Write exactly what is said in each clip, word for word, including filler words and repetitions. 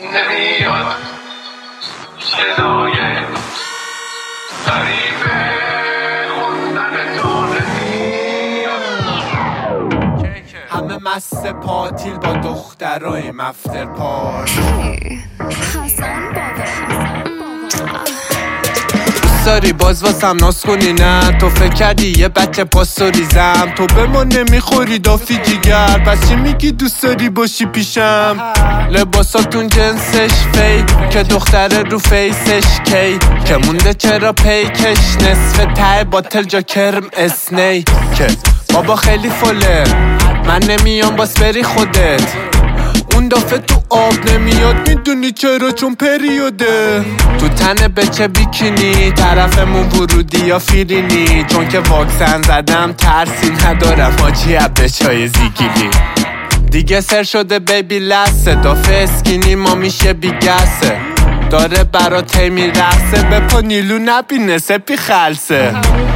نمیاد صدای غریبه خوندن تو نمیاد. همه مست پاتیل با دخترای مفتر پارتی. حسن بابا ساری باز واسم ناز کنی نه؟ تو فکر کردی یه بچه پاس و ریزم؟ تو به ما نمیخوری دافی جیگر، پس چی میگی دوست داری باشی پیشم؟ لباساتون جنسش فیک که دختره رو فیسش کی که مونده چرا پیکش نصف ته باتل جا کرم اسنی که بابا خیلی فله من نمیام باس بری خودت. اون دافه تو آب نمیاد میدونی چرا؟ چون پریوده. تو تن بچه بیکینی طرفمون ورودی یا فیرینی، چون که واکسن زدم ترسی ندارم حاجی بچهای زیگیلی. دیگه سر شده بیبی لسه دافه اسکینی ما میشه بیگسه، داره برات هی میرقصه به پا نیلو نبینه سپی خلصه.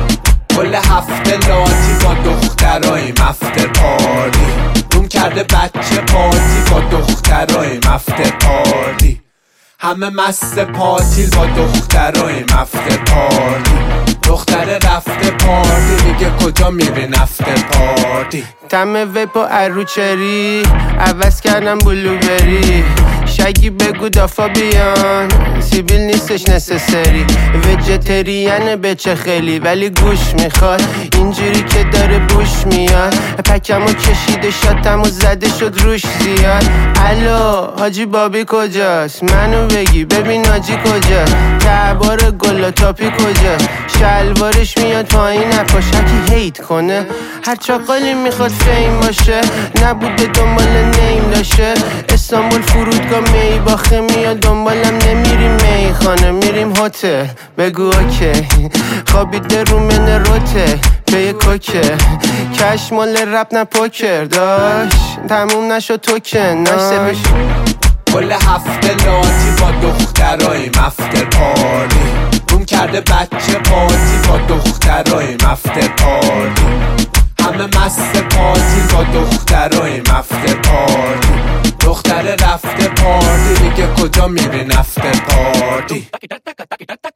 کل هفته لاتی با دخترای مفتر پارتی، روم کرده بچه پارتی با دخترای مفتر پارتی. همه مست پاتیل با دخترای مفتر پارتی. دختره رفته پارتی میگه کجا میری نفتر پارتی. تم وی با اروچری عوض کردم بلوبری. شگی بگو دافا بیان سیبیل نیستش نسسری. ویجتریانه بچه خیلی ولی گوش میخواد اینجوری که داره بوش میاد. پکمو کشیده شاتمو زده شد روش زیاد. الو حاجی بابی کجاست؟ منو بگی ببین حاجی کجاست؟ تبار گلا تاپی کجاست؟ شلوارش میاد پایین نپاش هرکی هیت کنه هر چاقالی میخواد فیم باشه نبوده دنبال نیم داشه. استانبول فرودگاه می باخه میاد دنبالم نمیریم میخانه میریم هتل. بگو اوکی خوابیده رو من روته به یه کوکه کش مال رپ نه پوکر داشت تموم نشد توکن ناش. کل هفته لاتی با دخترای مفتر پارتی، روم کرده بچه پارتی با دخترای مفتر پارتی. همه مست پارتی با دخترای مفتر پارتی. دختره رفته پارتی میگه کجا میری نفتر پارتی.